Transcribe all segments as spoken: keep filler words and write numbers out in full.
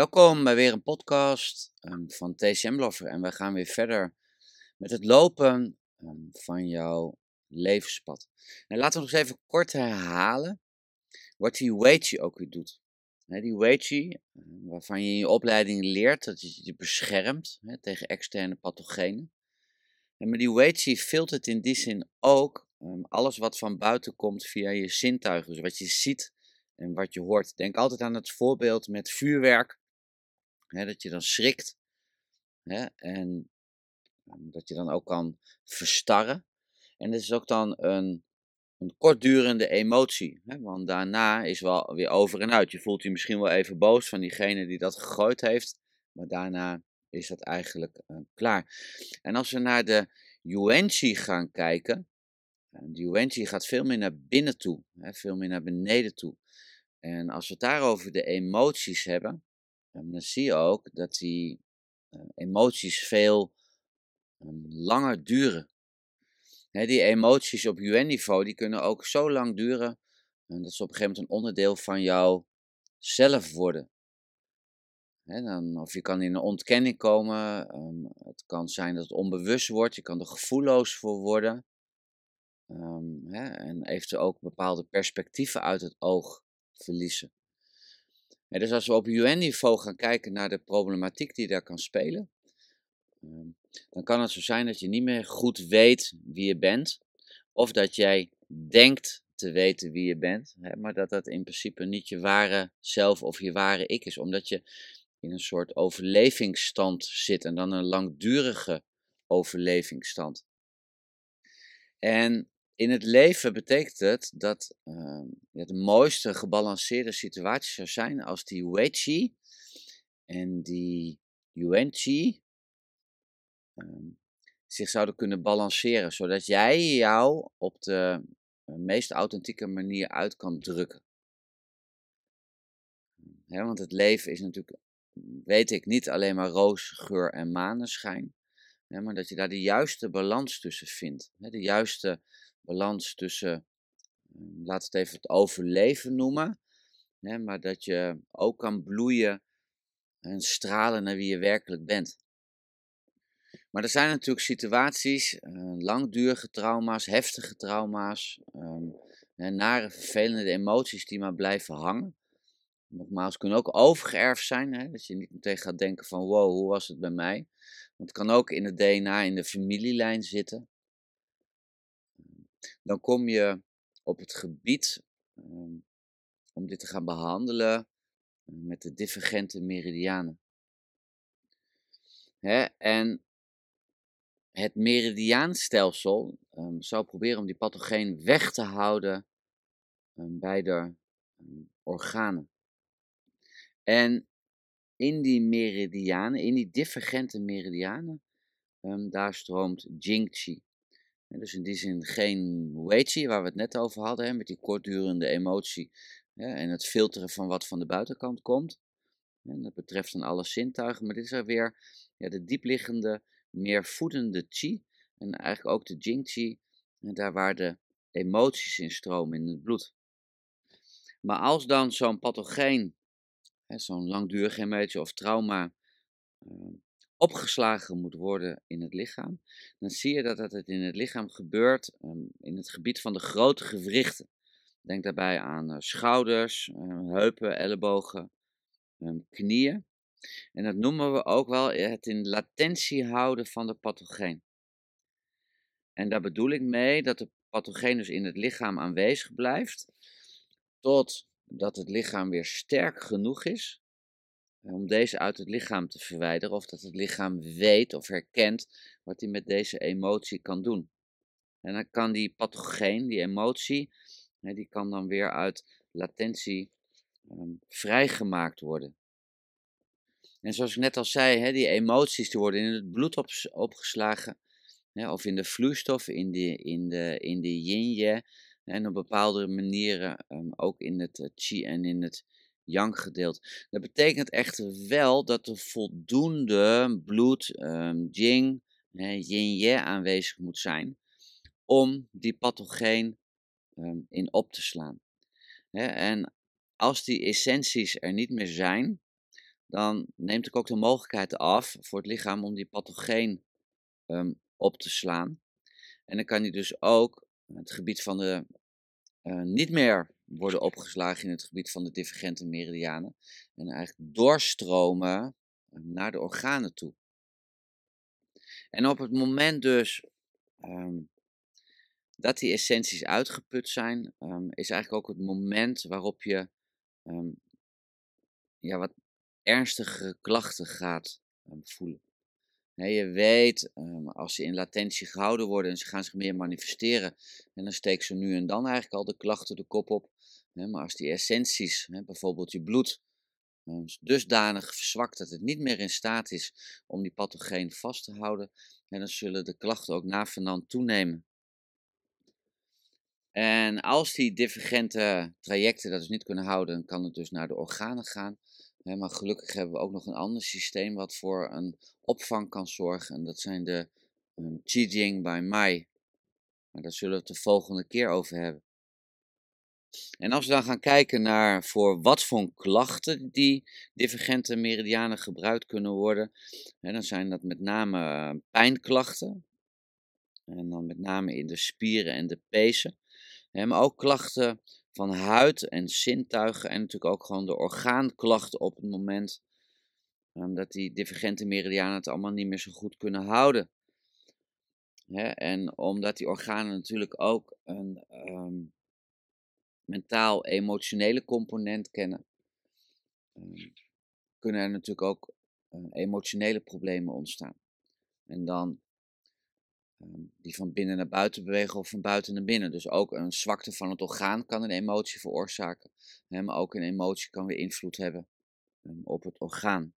Welkom bij weer een podcast um, van T C M Lover en we gaan weer verder met het lopen um, van jouw levenspad. En laten we nog eens even kort herhalen wat die Weiqi ook weer doet. He, die Weiqi, um, waarvan je in je opleiding leert dat je je beschermt he, tegen externe pathogenen. En maar die Weiqi filtert in die zin ook um, alles wat van buiten komt via je zintuigen, dus wat je ziet en wat je hoort. Denk altijd aan het voorbeeld met vuurwerk. He, dat je dan schrikt he, en um, dat je dan ook kan verstarren. En dat is ook dan een, een kortdurende emotie, he, want daarna is wel weer over en uit. Je voelt je misschien wel even boos van diegene die dat gegooid heeft, maar daarna is dat eigenlijk uh, klaar. En als we naar de Yuanqi gaan kijken, de Yuanqi gaat veel meer naar binnen toe, he, veel meer naar beneden toe. En als we het daarover de emoties hebben, dan zie je ook dat die uh, emoties veel um, langer duren. He, die emoties op U N-niveau, die kunnen ook zo lang duren, en dat ze op een gegeven moment een onderdeel van jou zelf worden. He, dan, of je kan in een ontkenning komen, um, het kan zijn dat het onbewust wordt, je kan er gevoelloos voor worden. Um, he, en eventueel ook bepaalde perspectieven uit het oog verliezen. Ja, dus als we op U N-niveau gaan kijken naar de problematiek die daar kan spelen, um, dan kan het zo zijn dat je niet meer goed weet wie je bent, of dat jij denkt te weten wie je bent, hè, maar dat dat in principe niet je ware zelf of je ware ik is, omdat je in een soort overlevingsstand zit en dan een langdurige overlevingsstand. En in het leven betekent het dat uh, ja, de mooiste gebalanceerde situatie zou zijn als die Weiqi en die Yuanqi uh, zich zouden kunnen balanceren, zodat jij jou op de uh, meest authentieke manier uit kan drukken. He, want het leven is natuurlijk, weet ik, niet alleen maar roze geur en maneschijn, he, maar dat je daar de juiste balans tussen vindt. He, de juiste balans tussen, laat het even het overleven noemen, hè, maar dat je ook kan bloeien en stralen naar wie je werkelijk bent. Maar er zijn natuurlijk situaties, uh, langdurige trauma's, heftige trauma's, um, hè, nare, vervelende emoties die maar blijven hangen. Nogmaals, kunnen ook overgeërfd zijn, hè, dat je niet meteen gaat denken van wow, hoe was het bij mij? Want het kan ook in het D N A, in de familielijn zitten. Dan kom je op het gebied um, om dit te gaan behandelen met de divergente meridianen. Hè? En het meridiaanstelsel um, zou proberen om die pathogeen weg te houden um, bij de um, organen. En in die meridianen, in die divergente meridianen, um, daar stroomt Jingqi. Dus in die zin geen Weiqi, waar we het net over hadden, hè, met die kortdurende emotie, hè, en het filteren van wat van de buitenkant komt. En dat betreft dan alle zintuigen, maar dit is weer ja, de diepliggende, meer voedende qi. En eigenlijk ook de Jingqi, daar waar de emoties in stromen in het bloed. Maar als dan zo'n pathogeen, zo'n langdurige emotie of trauma, uh, opgeslagen moet worden in het lichaam, dan zie je dat het in het lichaam gebeurt um, in het gebied van de grote gewrichten. Denk daarbij aan uh, schouders, uh, heupen, ellebogen, um, knieën. En dat noemen we ook wel het in latentie houden van de pathogeen. En daar bedoel ik mee dat de pathogeen dus in het lichaam aanwezig blijft, totdat het lichaam weer sterk genoeg is om deze uit het lichaam te verwijderen, of dat het lichaam weet of herkent wat hij met deze emotie kan doen. En dan kan die pathogeen, die emotie, die kan dan weer uit latentie um, vrijgemaakt worden. En zoals ik net al zei, die emoties die worden in het bloed op, opgeslagen, of in de vloeistoffen, in de, in de, in de yin-yang, en op bepaalde manieren um, ook in het uh, qi en in het yang gedeelte. Dat betekent echter wel dat er voldoende bloed, um, jing, yin-yang aanwezig moet zijn om die pathogeen um, in op te slaan. He, en als die essenties er niet meer zijn, dan neemt ik ook de mogelijkheid af voor het lichaam om die pathogeen um, op te slaan. En dan kan die dus ook het gebied van de uh, niet meer worden opgeslagen in het gebied van de divergente meridianen. En eigenlijk doorstromen naar de organen toe. En op het moment dus um, dat die essenties uitgeput zijn, um, is eigenlijk ook het moment waarop je um, ja, wat ernstigere klachten gaat um, voelen. He, je weet, um, als ze in latentie gehouden worden en ze gaan zich meer manifesteren, en dan steekt ze nu en dan eigenlijk al de klachten de kop op. He, maar als die essenties, he, bijvoorbeeld je bloed, um, dusdanig verzwakt dat het niet meer in staat is om die pathogeen vast te houden, en dan zullen de klachten ook navenant toenemen. En als die divergente trajecten dat dus niet kunnen houden, dan kan het dus naar de organen gaan. Hè, maar gelukkig hebben we ook nog een ander systeem wat voor een opvang kan zorgen. En dat zijn de um, Qijing by Mai. Maar daar zullen we het de volgende keer over hebben. En als we dan gaan kijken naar voor wat voor klachten die divergente meridianen gebruikt kunnen worden. Hè, dan zijn dat met name uh, pijnklachten. En dan met name in de spieren en de pezen. Hè, maar ook klachten van huid en zintuigen en natuurlijk ook gewoon de orgaanklachten op het moment um, dat die divergente meridianen het allemaal niet meer zo goed kunnen houden. Hè, en omdat die organen natuurlijk ook een um, mentaal-emotionele component kennen, um, kunnen er natuurlijk ook uh, emotionele problemen ontstaan. En dan Um, die van binnen naar buiten bewegen of van buiten naar binnen. Dus ook een zwakte van het orgaan kan een emotie veroorzaken. Hè, maar ook een emotie kan weer invloed hebben um, op het orgaan.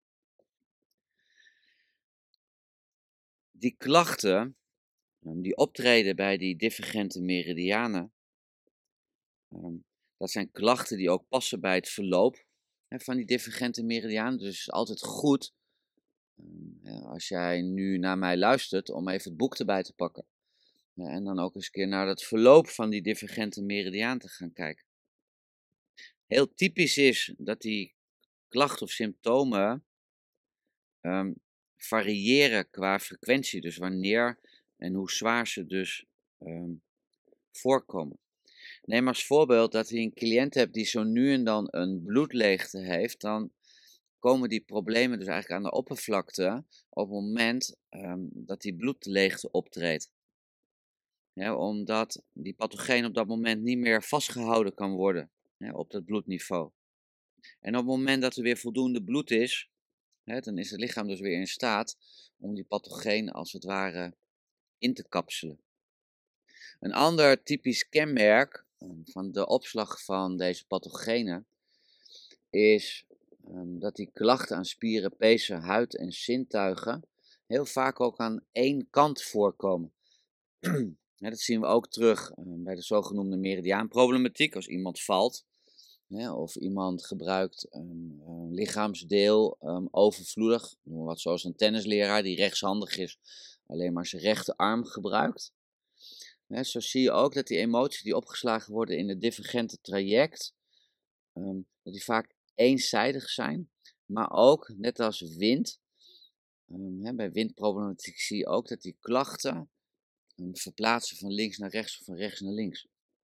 Die klachten um, die optreden bij die divergente meridianen, um, dat zijn klachten die ook passen bij het verloop hè, van die divergente meridianen. Dus het is altijd goed, um, als jij nu naar mij luistert, om even het boek erbij te pakken. Ja, en dan ook eens een keer naar het verloop van die divergente meridiaan te gaan kijken. Heel typisch is dat die klachten of symptomen um, variëren qua frequentie. Dus wanneer en hoe zwaar ze dus um, voorkomen. Neem als voorbeeld dat je een cliënt hebt die zo nu en dan een bloedleegte heeft. Dan komen die problemen dus eigenlijk aan de oppervlakte op het moment um, dat die bloedleegte optreedt. Ja, omdat die pathogeen op dat moment niet meer vastgehouden kan worden hè, op dat bloedniveau. En op het moment dat er weer voldoende bloed is, hè, dan is het lichaam dus weer in staat om die pathogeen als het ware in te kapselen. Een ander typisch kenmerk um, van de opslag van deze pathogenen is um, dat die klachten aan spieren, pezen, huid en zintuigen heel vaak ook aan één kant voorkomen. Ja, dat zien we ook terug uh, bij de zogenoemde meridiaanproblematiek. Als iemand valt hè, of iemand gebruikt een, een lichaamsdeel um, overvloedig, wat zoals een tennisleraar die rechtshandig is, alleen maar zijn rechterarm gebruikt. Hè, zo zie je ook dat die emoties die opgeslagen worden in het divergente traject, um, dat die vaak eenzijdig zijn, maar ook net als wind. Um, hè, bij windproblematiek zie je ook dat die klachten verplaatsen van links naar rechts of van rechts naar links.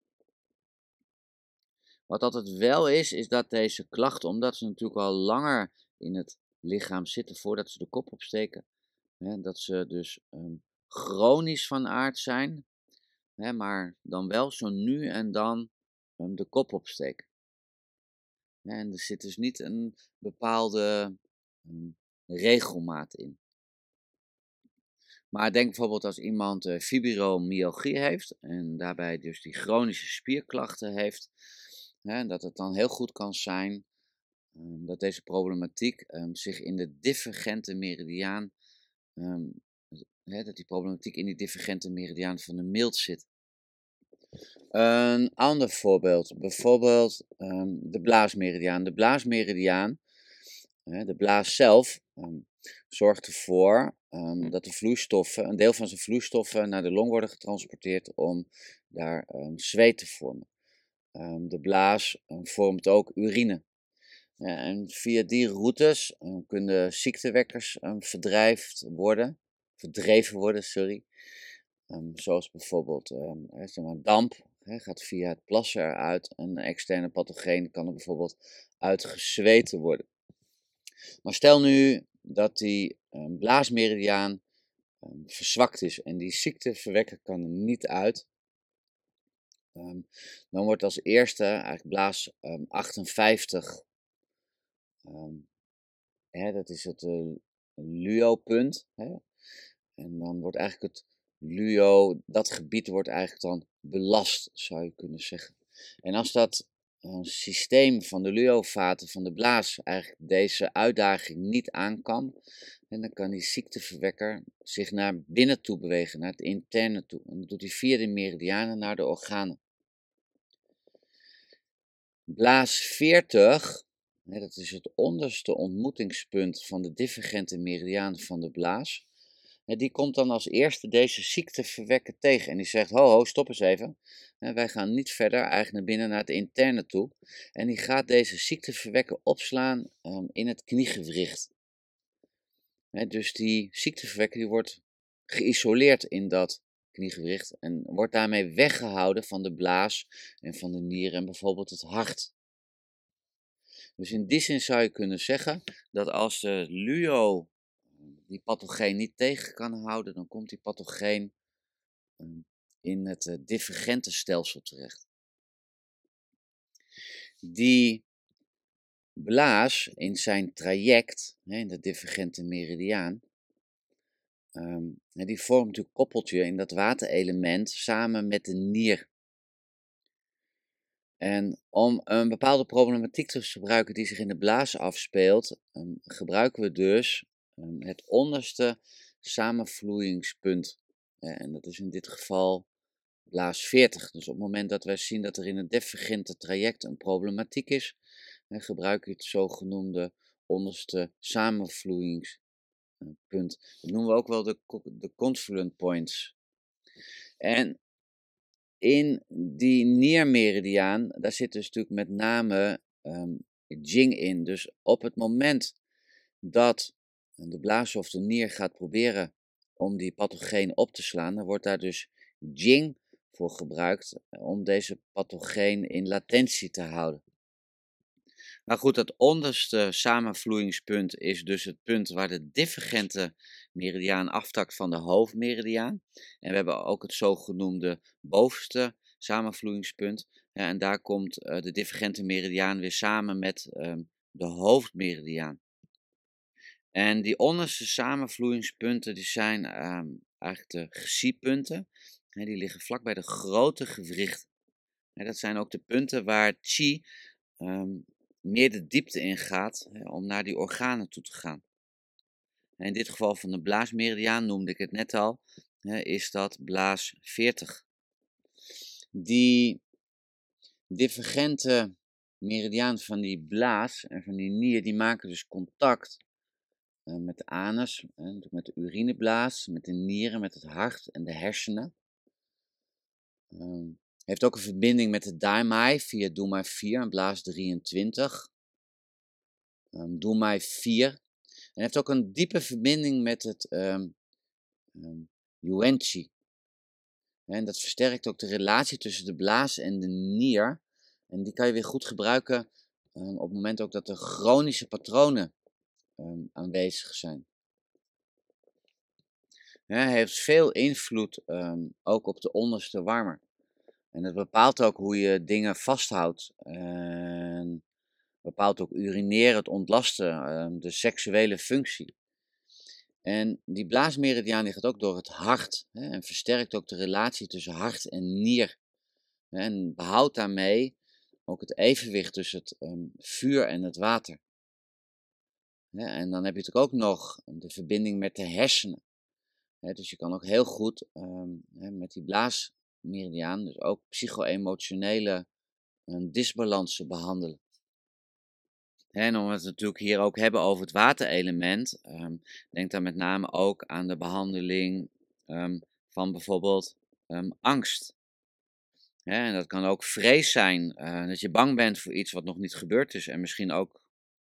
Wat altijd wel is, is dat deze klachten, omdat ze natuurlijk al langer in het lichaam zitten voordat ze de kop opsteken, hè, dat ze dus um, chronisch van aard zijn, hè, maar dan wel zo nu en dan um, de kop opsteken. En er zit dus niet een bepaalde um, regelmaat in. Maar denk bijvoorbeeld als iemand uh, fibromyalgie heeft en daarbij dus die chronische spierklachten heeft, hè, dat het dan heel goed kan zijn um, dat deze problematiek um, zich in de divergente meridiaan, um, hè, dat die problematiek in die divergente meridiaan van de milt zit. Een ander voorbeeld, bijvoorbeeld um, de blaasmeridiaan. De blaasmeridiaan, hè, de blaas zelf, um, zorgt ervoor um, dat de vloeistoffen, een deel van zijn vloeistoffen naar de long worden getransporteerd om daar um, zweet te vormen. Um, de blaas um, vormt ook urine. Ja, en via die routes uh, kunnen ziektewekkers um, verdrijfd worden, verdreven worden, sorry. Um, zoals bijvoorbeeld um, hè, zeg maar damp, hè, gaat via het plassen eruit. Een externe pathogeen kan er bijvoorbeeld uitgezweten worden. Maar stel nu dat die um, blaasmeridiaan um, verzwakt is en die ziekteverwekker kan er niet uit. Um, dan wordt als eerste eigenlijk blaas um, achtenvijftig, um, hè, dat is het uh, luo-punt. Hè? En dan wordt eigenlijk het luo, dat gebied wordt eigenlijk dan belast, zou je kunnen zeggen. En als dat uh, systeem van de luo-vaten van de blaas eigenlijk deze uitdaging niet aan kan, en dan kan die ziekteverwekker zich naar binnen toe bewegen, naar het interne toe. En dat doet hij via de meridianen naar de organen. Blaas veertig, hè, dat is het onderste ontmoetingspunt van de divergente meridiaan van de blaas. Hè, die komt dan als eerste deze ziekteverwekker tegen. En die zegt, ho ho, stop eens even. Hè, wij gaan niet verder, eigenlijk naar binnen, naar het interne toe. En die gaat deze ziekteverwekker opslaan um, in het kniegewricht. Hè, dus die ziekteverwekker die wordt geïsoleerd in dat kniegewricht en wordt daarmee weggehouden van de blaas en van de nieren en bijvoorbeeld het hart. Dus in die zin zou je kunnen zeggen dat als de luo die pathogeen niet tegen kan houden, dan komt die pathogeen in het uh, divergente stelsel terecht. Die blaas in zijn traject, hè, in de divergente meridiaan, um, die vormt een koppeltje in dat waterelement samen met de nier. En om een bepaalde problematiek te gebruiken die zich in de blaas afspeelt, um, gebruiken we dus um, het onderste samenvloeingspunt. Uh, en dat is in dit geval blaas veertig. Dus op het moment dat wij zien dat er in het divergente traject een problematiek is, uh, gebruik je het zogenoemde onderste samenvloeingspunt. Dat noemen we ook wel de, de confluent points. En in die niermeridiaan, daar zit dus natuurlijk met name um, Jing in. Dus op het moment dat de blaas of de nier gaat proberen om die pathogeen op te slaan, dan wordt daar dus Jing voor gebruikt om deze pathogeen in latentie te houden. Maar goed, dat onderste samenvloeingspunt is dus het punt waar de divergente meridiaan aftakt van de hoofdmeridiaan. En we hebben ook het zogenoemde bovenste samenvloeingspunt. Ja, en daar komt uh, de divergente meridiaan weer samen met um, de hoofdmeridiaan. En die onderste samenvloeingspunten die zijn um, eigenlijk de Xi-punten. Ja, die liggen vlak bij de grote gewrichten. Ja, dat zijn ook de punten waar Qi um, meer de diepte in gaat hè, om naar die organen toe te gaan. En in dit geval van de blaasmeridiaan, noemde ik het net al, hè, is dat blaas veertig. Die divergente meridiaan van die blaas en van die nier, die maken dus contact uh, met de anus, uh, met de urineblaas, met de nieren, met het hart en de hersenen. Um, heeft ook een verbinding met de daimai via Dumai vier en blaas drieëntwintig. Um, Dumai vier. En heeft ook een diepe verbinding met het um, um, Yuan-Chi. En dat versterkt ook de relatie tussen de blaas en de nier. En die kan je weer goed gebruiken um, op het moment ook dat er chronische patronen um, aanwezig zijn. Hij heeft veel invloed um, ook op de onderste warmer. En dat bepaalt ook hoe je dingen vasthoudt. En bepaalt ook urineren, het ontlasten, de seksuele functie. En die blaasmeridiaan die gaat ook door het hart hè, en versterkt ook de relatie tussen hart en nier. En behoudt daarmee ook het evenwicht tussen het um, vuur en het water. Ja, en dan heb je natuurlijk ook nog de verbinding met de hersenen. Ja, dus je kan ook heel goed um, met die blaasmeridiaan dus ook psycho-emotionele um, disbalansen behandelen. En omdat we het natuurlijk hier ook hebben over het waterelement, um, denk dan met name ook aan de behandeling um, van bijvoorbeeld um, angst. Ja, en dat kan ook vrees zijn, uh, dat je bang bent voor iets wat nog niet gebeurd is en misschien ook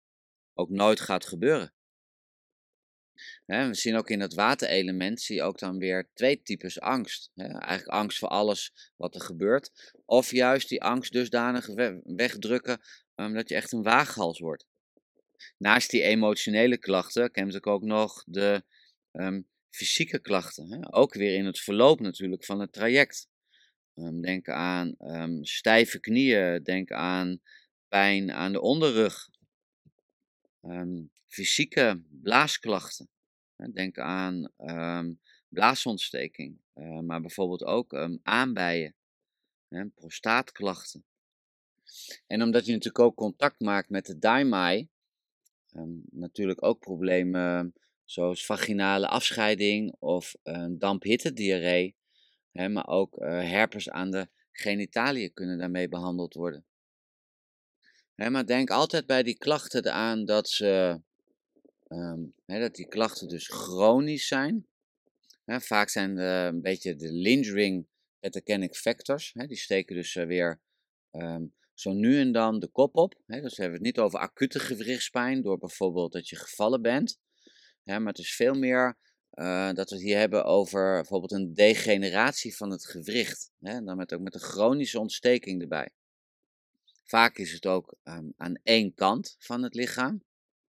ook nooit gaat gebeuren. Hè, we zien ook in het waterelement, zie je ook dan weer twee types angst. Hè? Eigenlijk angst voor alles wat er gebeurt. Of juist die angst dusdanig we- wegdrukken um, dat je echt een waaghals wordt. Naast die emotionele klachten ken je natuurlijk ook nog de um, fysieke klachten. Hè? Ook weer in het verloop natuurlijk van het traject. Um, denk aan um, stijve knieën, denk aan pijn aan de onderrug, um, fysieke blaasklachten. Hè, denk aan um, blaasontsteking, uh, maar bijvoorbeeld ook um, aanbijen, hè, prostaatklachten. En omdat je natuurlijk ook contact maakt met de daimai, um, natuurlijk ook problemen zoals vaginale afscheiding of uh, damphittediarree, hè, maar ook uh, herpes aan de genitaliën kunnen daarmee behandeld worden. Hè, maar denk altijd bij die klachten aan dat, ze, um, hè, dat die klachten dus chronisch zijn. Hè, vaak zijn de, een beetje de lingering pathogenic factors. Hè, die steken dus uh, weer um, zo nu en dan de kop op. Hè, dus we hebben het niet over acute gewrichtspijn door bijvoorbeeld dat je gevallen bent. Hè, maar het is veel meer uh, dat we het hier hebben over bijvoorbeeld een degeneratie van het gewricht. Hè, en dan met, ook met een chronische ontsteking erbij. Vaak is het ook um, aan één kant van het lichaam.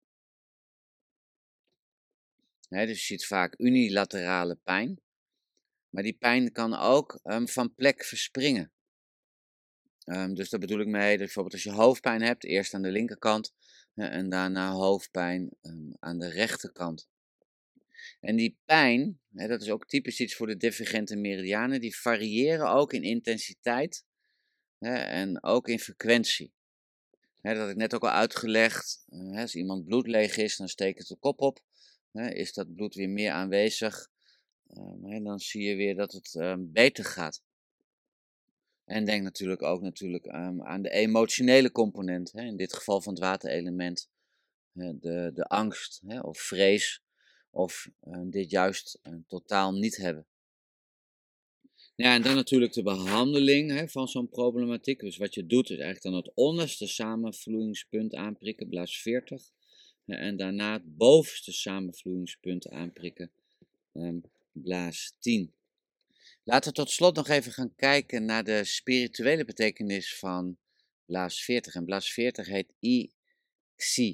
Hè, dus je ziet vaak unilaterale pijn. Maar die pijn kan ook um, van plek verspringen. Um, dus daar bedoel ik mee, dat bijvoorbeeld als je hoofdpijn hebt, eerst aan de linkerkant hè, en daarna hoofdpijn um, aan de rechterkant. En die pijn, hè, dat is ook typisch iets voor de divergente meridianen, die variëren ook in intensiteit hè, en ook in frequentie. Hè, dat had ik net ook al uitgelegd, uh, hè, als iemand bloedleeg is, dan steekt het de kop op. Hè, is dat bloed weer meer aanwezig, um, hè, dan zie je weer dat het um, beter gaat. En denk natuurlijk ook natuurlijk, um, aan de emotionele component, hè, in dit geval van het waterelement, hè, de, de angst hè, of vrees, of uh, dit juist uh, totaal niet hebben. Ja, en dan natuurlijk de behandeling hè, van zo'n problematiek. Dus wat je doet is eigenlijk dan het onderste samenvloeingspunt aanprikken, blaas veertig. hè, En daarna het bovenste samenvloeingspunt aanprikken, um, blaas tien. Laten we tot slot nog even gaan kijken naar de spirituele betekenis van blaas veertig. En blaas veertig heet I-Xi.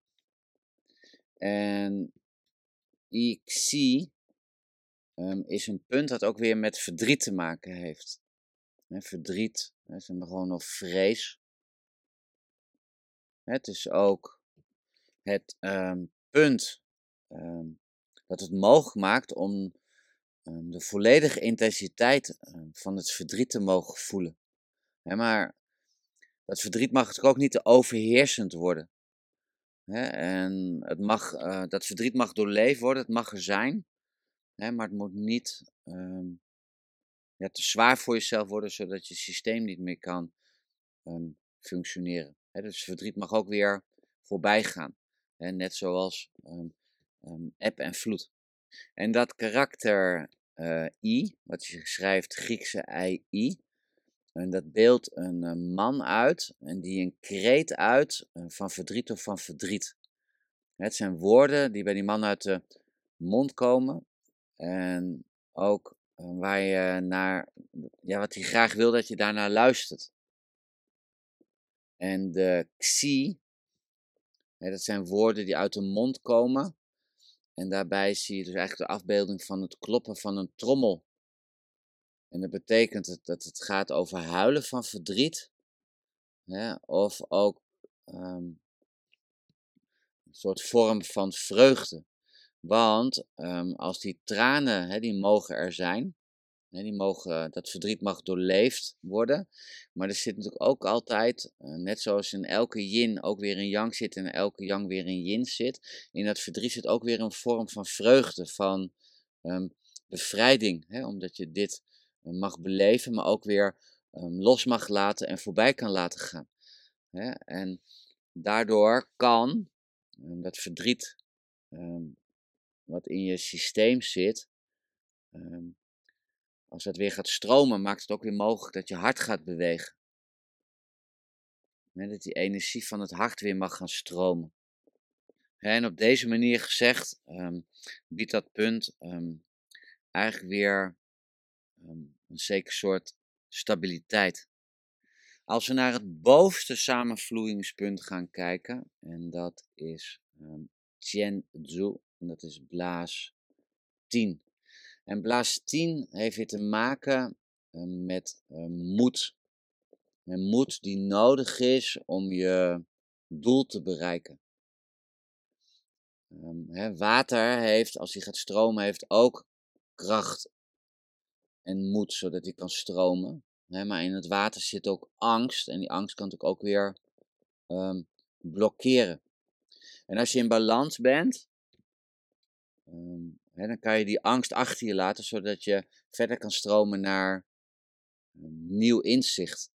En I-Xi um, is een punt dat ook weer met verdriet te maken heeft. He, verdriet, he, is gewoon of vrees. Het is ook het um, punt um, dat het mogelijk maakt om um, de volledige intensiteit um, van het verdriet te mogen voelen. He, maar dat verdriet mag natuurlijk ook niet te overheersend worden. Hè? En het mag, uh, dat verdriet mag doorleefd worden, het mag er zijn, hè? Maar het moet niet um, ja, te zwaar voor jezelf worden, zodat je systeem niet meer kan um, functioneren. Hè? Dus verdriet mag ook weer voorbij gaan. Hè? Net zoals um, um, eb en vloed. En dat karakter uh, I, wat je schrijft Griekse I, en dat beeldt een uh, man uit en die een kreet uit uh, van verdriet of van verdriet. Het zijn woorden die bij die man uit de mond komen en ook uh, waar je naar, ja, wat hij graag wil dat je daarnaar luistert. En de xi, hè, dat zijn woorden die uit de mond komen en daarbij zie je dus eigenlijk de afbeelding van het kloppen van een trommel. En dat betekent het, dat het gaat over huilen van verdriet, hè, of ook um, een soort vorm van vreugde. Want um, als die tranen, hè, die mogen er zijn, hè, die mogen, dat verdriet mag doorleefd worden. Maar er zit natuurlijk ook altijd, uh, net zoals in elke yin ook weer een yang zit en elke yang weer een yin zit, in dat verdriet zit ook weer een vorm van vreugde, van um, bevrijding. Hè, omdat je dit uh, mag beleven, maar ook weer um, los mag laten en voorbij kan laten gaan. Hè. En daardoor kan um, dat verdriet um, wat in je systeem zit, um, als dat weer gaat stromen, maakt het ook weer mogelijk dat je hart gaat bewegen. He, dat die energie van het hart weer mag gaan stromen. En op deze manier gezegd um, biedt dat punt um, eigenlijk weer um, een zeker soort stabiliteit. Als we naar het bovenste samenvloeingspunt gaan kijken, en dat is um, Tianzu, en dat is blaas tien. En blaas tien heeft weer te maken um, met um, moed. En moed die nodig is om je doel te bereiken. Um, he, water heeft, als hij gaat stromen, heeft ook kracht en moed, zodat hij kan stromen. He, maar in het water zit ook angst. En die angst kan natuurlijk ook weer um, blokkeren. En als je in balans bent, um, he, dan kan je die angst achter je laten, zodat je verder kan stromen naar um, nieuw inzicht.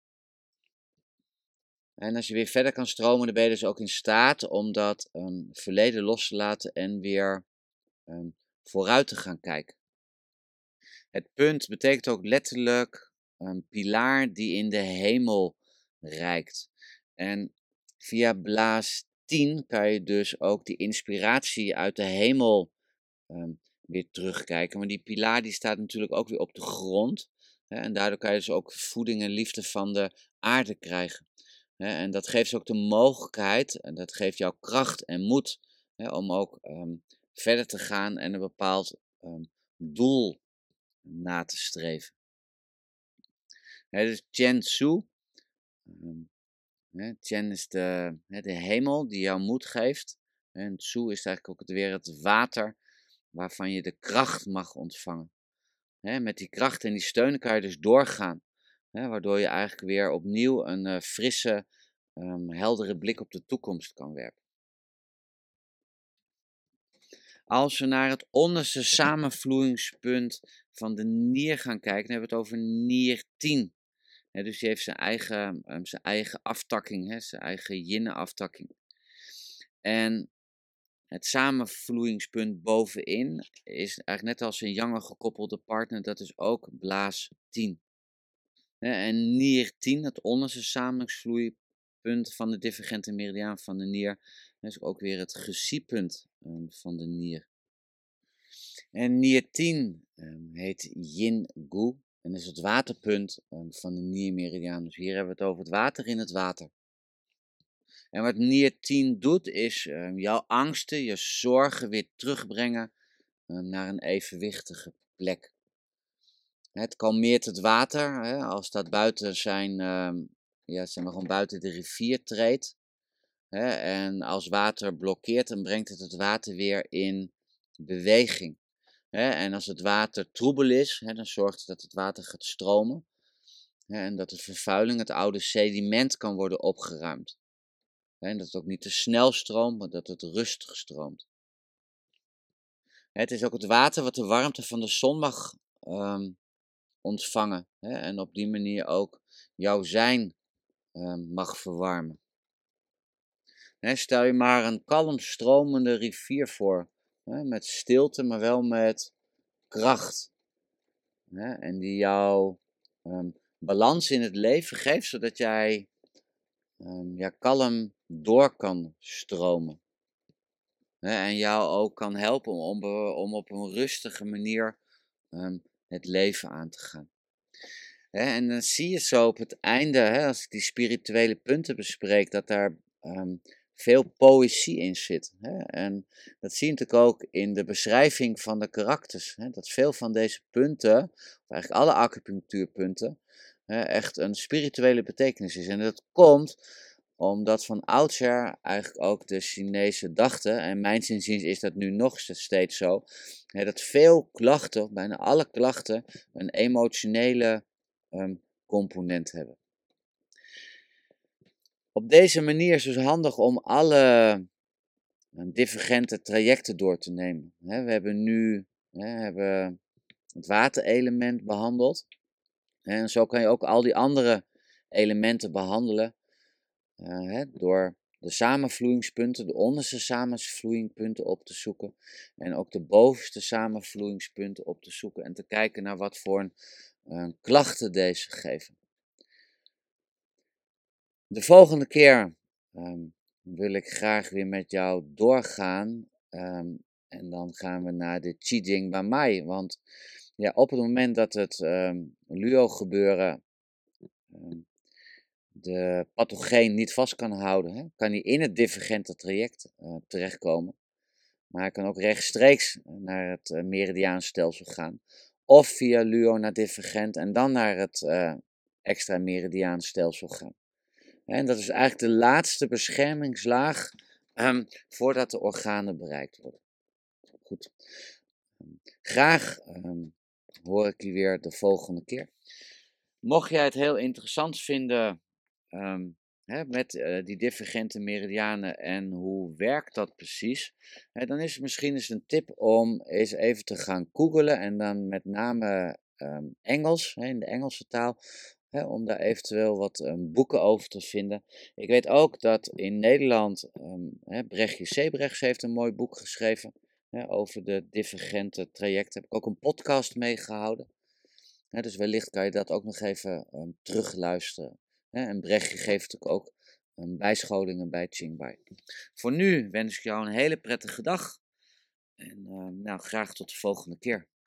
En als je weer verder kan stromen, dan ben je dus ook in staat om dat um, verleden los te laten en weer um, vooruit te gaan kijken. Het punt betekent ook letterlijk een pilaar die in de hemel reikt. En via blaas tien kan je dus ook die inspiratie uit de hemel um, weer terugkijken. Maar die pilaar die staat natuurlijk ook weer op de grond. Hè, en daardoor kan je dus ook voeding en liefde van de aarde krijgen. Hè, en dat geeft ook de mogelijkheid, en dat geeft jou kracht en moed, hè, om ook um, verder te gaan en een bepaald um, doel na te streven. Hè, dus Tianzu, um, hè, Tian is de, hè, de hemel die jou moed geeft. En Tzu is eigenlijk ook het, weer het water waarvan je de kracht mag ontvangen. Hè, met die kracht en die steun kan je dus doorgaan. Hè, waardoor je eigenlijk weer opnieuw een uh, frisse, um, heldere blik op de toekomst kan werpen. Als we naar het onderste samenvloeingspunt van de nier gaan kijken, dan hebben we het over nier tien. He, dus die heeft zijn eigen, um, zijn eigen aftakking, he, zijn eigen yin-aftakking. En het samenvloeingspunt bovenin is eigenlijk net als een yang gekoppelde partner, dat is ook blaas tien. He, en nier tien, het onderste samenvloeipunt van de divergente meridiaan van de nier, is ook weer het gesiepunt um, van de nier. En nier tien um, heet yin gu. En dat is het waterpunt um, van de niermeridiaan. Dus hier hebben we het over het water in het water. En wat nier tien doet, is um, jouw angsten, je zorgen weer terugbrengen um, naar een evenwichtige plek. Het kalmeert het water, hè, als dat buiten zijn, um, ja, zeg maar gewoon buiten de rivier treedt. Hè, en als water blokkeert, dan brengt het het water weer in beweging. Hè, en als het water troebel is, hè, dan zorgt het dat het water gaat stromen. Hè, en dat de vervuiling, het oude sediment, kan worden opgeruimd. Hè, en dat het ook niet te snel stroomt, maar dat het rustig stroomt. Hè, het is ook het water wat de warmte van de zon mag um, ontvangen. Hè, en op die manier ook jouw zijn um, mag verwarmen. Hè, stel je maar een kalm stromende rivier voor. Hè, met stilte, maar wel met kracht. Hè, en die jou um, balans in het leven geeft, zodat jij um, ja, kalm door kan stromen. Hè, en jou ook kan helpen om, om op een rustige manier um, het leven aan te gaan. Hè, en dan zie je zo op het einde, hè, als ik die spirituele punten bespreek, dat daar um, veel poëzie in zit. Hè? En dat zie je natuurlijk ook in de beschrijving van de karakters. Hè? Dat veel van deze punten, of eigenlijk alle acupunctuurpunten, hè, echt een spirituele betekenis is. En dat komt omdat van oudsher eigenlijk ook de Chinezen dachten, en mijns inziens is dat nu nog steeds zo, hè, dat veel klachten, bijna alle klachten, een emotionele um, component hebben. Op deze manier is het dus handig om alle divergente trajecten door te nemen. We hebben nu we hebben het waterelement behandeld. En zo kan je ook al die andere elementen behandelen. Door de samenvloeingspunten, de onderste samenvloeingpunten op te zoeken. En ook de bovenste samenvloeingspunten op te zoeken. En te kijken naar wat voor een, een klachten deze geven. De volgende keer um, wil ik graag weer met jou doorgaan. Um, en dan gaan we naar de Qijing Bamai. Want ja, op het moment dat het um, Luo gebeuren um, de pathogeen niet vast kan houden, hè, kan hij in het divergente traject uh, terechtkomen. Maar hij kan ook rechtstreeks naar het uh, meridiaanstelsel gaan. Of via Luo naar divergent en dan naar het uh, extra meridiaanstelsel gaan. En dat is eigenlijk de laatste beschermingslaag um, voordat de organen bereikt worden. Goed. Graag um, hoor ik je weer de volgende keer. Mocht jij het heel interessant vinden um, hè, met uh, die divergente meridianen en hoe werkt dat precies, hè, dan is het misschien eens een tip om eens even te gaan googlen en dan met name um, Engels, hè, in de Engelse taal, hè, om daar eventueel wat um, boeken over te vinden. Ik weet ook dat in Nederland um, hè, Brechtje Sebrechts heeft een mooi boek geschreven hè, over de divergente trajecten. Heb ik ook een podcast meegehouden. Hè, dus wellicht kan je dat ook nog even um, terugluisteren. Hè, en Brechtje geeft natuurlijk ook um, bijscholingen bij Qingbai. Voor nu wens ik jou een hele prettige dag. En um, nou, graag tot de volgende keer.